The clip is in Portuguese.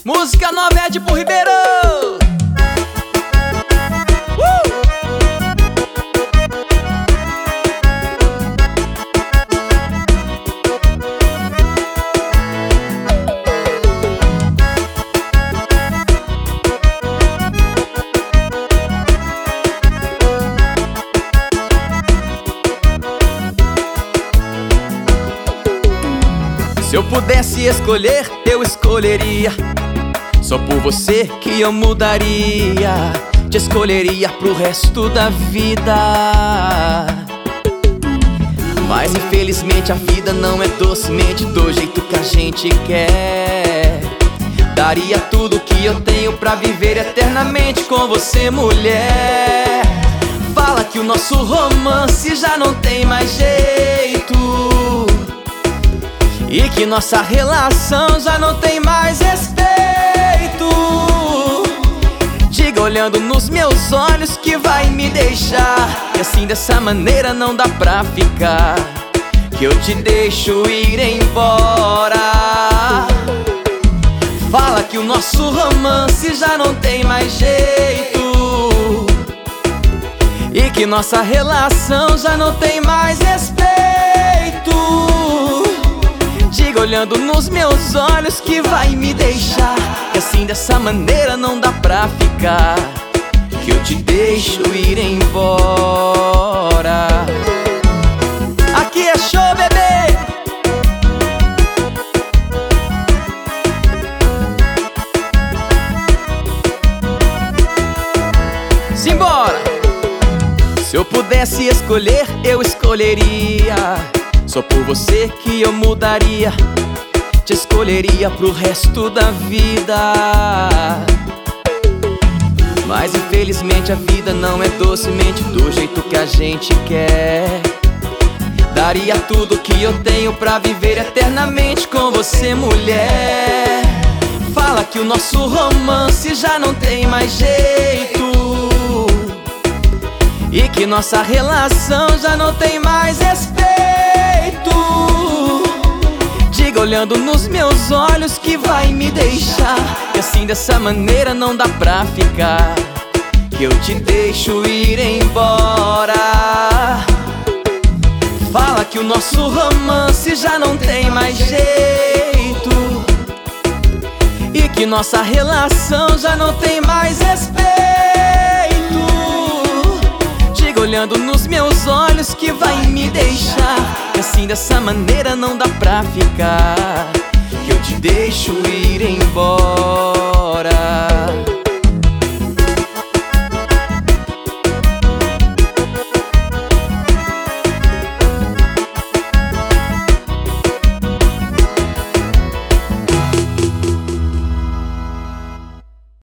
Música nova é de Pro Ribeiro. Se eu pudesse escolher, eu escolheria. Só por você que eu mudaria. Te escolheria pro resto da vida. Mas infelizmente a vida não é docemente do jeito que a gente quer. Daria tudo que eu tenho pra viver eternamente com você, mulher. Fala que o nosso romance já não tem mais jeito e que nossa relação já não tem mais respeito. Diga olhando nos meus olhos que vai me deixar, que assim dessa maneira não dá pra ficar, que eu te deixo ir embora. Fala que o nosso romance já não tem mais jeito e que nossa relação já não tem mais respeito. Diga olhando nos meus olhos que vai me deixar, que assim dessa maneira não dá pra ficar, que eu te deixo ir embora. Aqui é show, bebê. Simbora! Se eu pudesse escolher, eu escolheria. Só por você que eu mudaria. Te escolheria pro resto da vida. Mas infelizmente a vida não é docemente do jeito que a gente quer. Daria tudo que eu tenho pra viver eternamente com você, mulher. Fala que o nosso romance já não tem mais jeito e que nossa relação já não tem mais respeito. Diga olhando nos meus olhos que vai me deixar, que assim dessa maneira não dá pra ficar, que eu te deixo ir embora. Fala que o nosso romance já não tem mais jeito e que nossa relação já não tem mais respeito. Diga olhando nos meus olhos que vai me deixar, que assim dessa maneira não dá pra ficar, que eu te deixo ir embora.